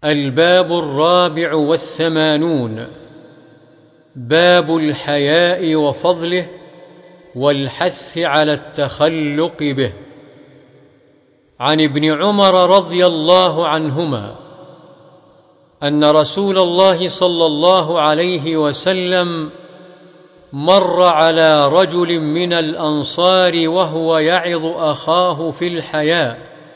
الباب 84. باب الحياء وفضله والحث على التخلق به. عن ابن عمر رضي الله عنهما أن رسول الله صلى الله عليه وسلم مر على رجل من الأنصار وهو يعظ أخاه في الحياء،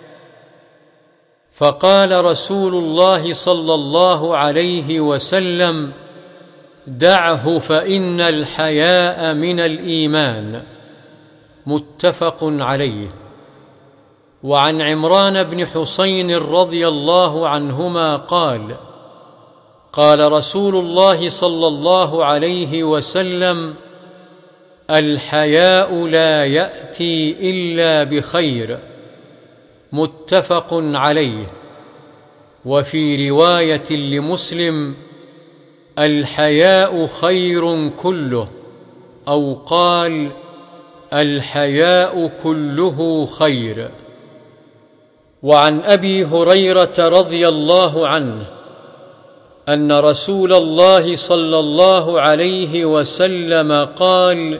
فقال رسول الله صلى الله عليه وسلم: دعه فإن الحياء من الإيمان. متفق عليه. وعن عمران بن حسين رضي الله عنهما قال: قال رسول الله صلى الله عليه وسلم: الحياء لا يأتي إلا بخير. متفق عليه. وفي رواية لمسلم: الحياء خير كله، أو قال: الحياء كله خير. وعن أبي هريرة رضي الله عنه أن رسول الله صلى الله عليه وسلم قال: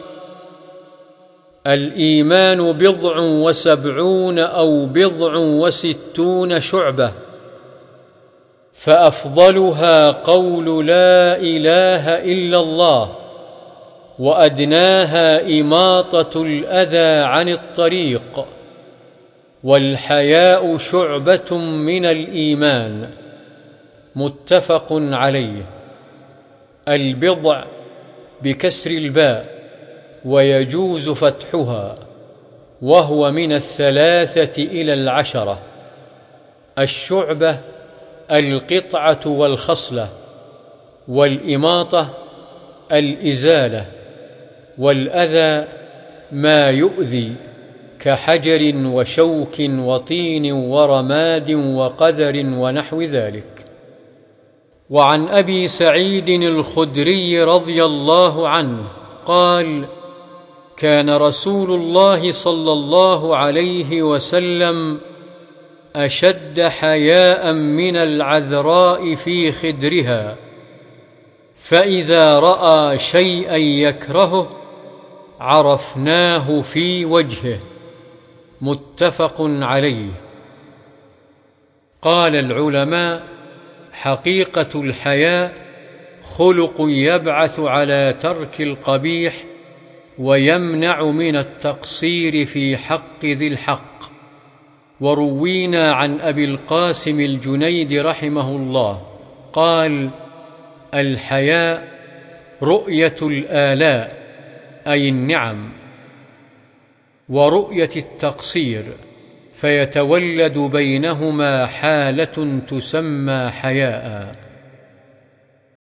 الإيمان 70 أو 60 شعبة، فأفضلها قول لا إله إلا الله، وأدناها إماطة الأذى عن الطريق، والحياء شعبة من الإيمان. متفق عليه. البضع بكسر الباء ويجوز فتحها، وهو من 3 إلى 10. الشعبة القطعة والخصلة، والإماطة الإزالة، والأذى ما يؤذي كحجر وشوك وطين ورماد وقدر ونحو ذلك. وعن أبي سعيد الخدري رضي الله عنه قال: كان رسول الله صلى الله عليه وسلم أشد حياء من العذراء في خدرها، فإذا رأى شيئا يكرهه عرفناه في وجهه. متفق عليه. قال العلماء: حقيقة الحياء خلق يبعث على ترك القبيح ويمنع من التقصير في حق ذي الحق. وروينا عن أبي القاسم الجنيد رحمه الله قال: الحياء رؤية الآلاء أي النعم، ورؤية التقصير، فيتولد بينهما حالة تسمى حياء.